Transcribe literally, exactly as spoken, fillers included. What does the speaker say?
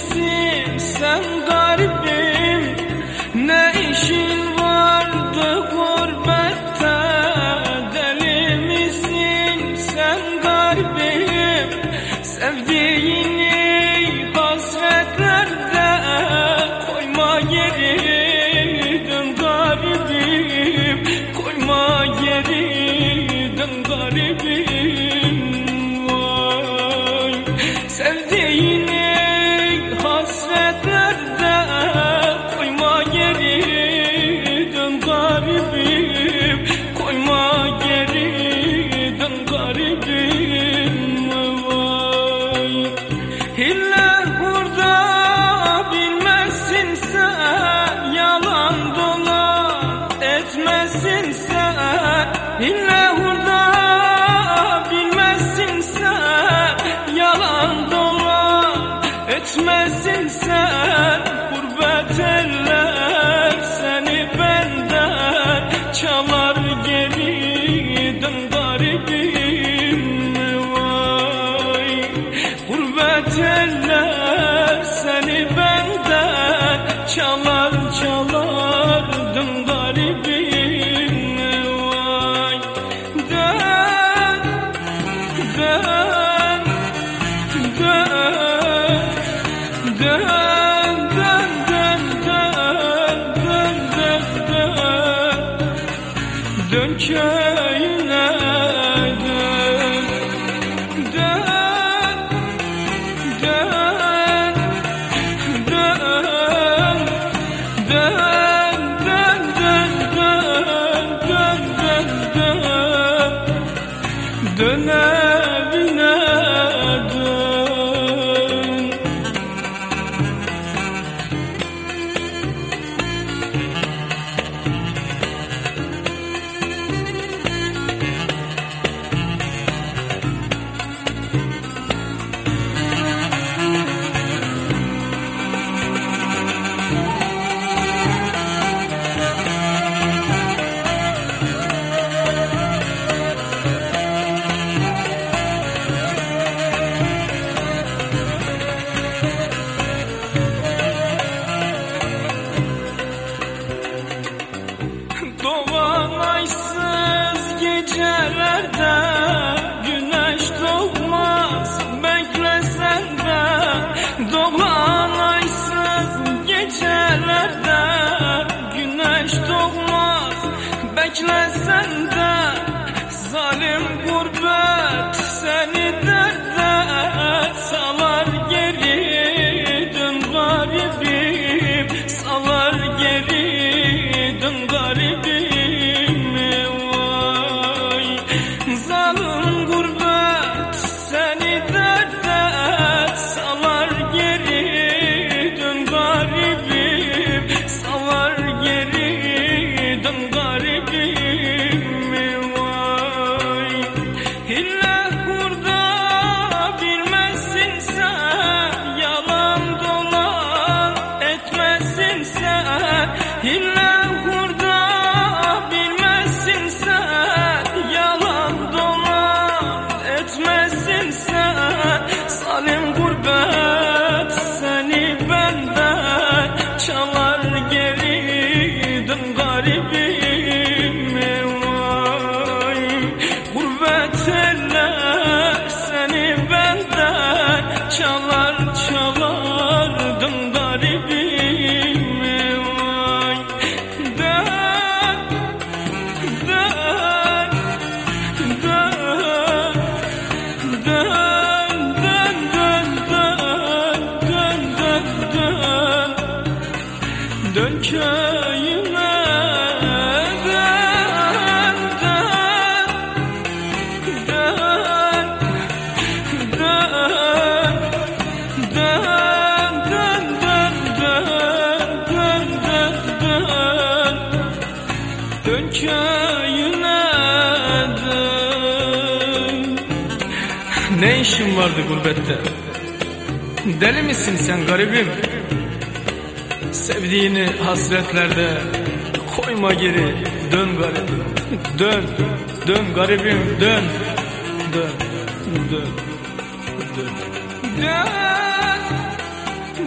misin sen garibim? Ne işin vardı gurbette? Deli misin sen garibim? Sevdiğini hasretlerde koyma geri, dön garibim. Koyma geri, dön garibim. Vay. Sevdiğini hasretlerde koyma geri, dön garibim. Koyma geri, dön garibim. Vay. Hille hurda bilmezsin sen, yalan dolan etmezsin sen. Hille hurda bilmezsin sen, yalan dolan etmezsin sen. Gurbet eller seni benden çalar geri, dön garibim. Vay. Gurbet eller seni benden çalar çalar, dön garibim. Vay. Dön, dön, dön, dön, dön, dön, dön, dön, dön, dön köyüne dön, dön, dön, dön, dön, dön, dön, dön, dön, dön, dön evine dön. Doğan aysız gecelerde güneş doğmaz, beklesen de. Doğan aysız gecelerde güneş doğmaz, beklesen de. Zalim gurbet seni derde salar geri, dön garibim. Salar geri, dön garibim. Vay. Zalim gurbet seni derde salar geri, dön garibim. Salar geri, dön garibim. Vay. Hille hurda bilmezsin sen, yalan dolan etmezsin sen. Hille hurda bilmezsin sen, yalan dolan etmezsin sen. Zalim gurbet seni benden çalar geri, dön garibim. Vay. Gurbet eller seni benden çalar çalar, dön garibim. Vay. Dön, dön, dön, dön, dön, dön, dön, dön, dön, dön köyüne dön, dön, dön, dön, dön, dön, dön, dön, dön, dön, dön köyüne dön. Ne işin vardı gurbette? Deli misin sen garibim? Sevdiğini hasretlerde koyma geri, dön garibim. Dön, dön garibim, dön, dön, dön, dön, dön,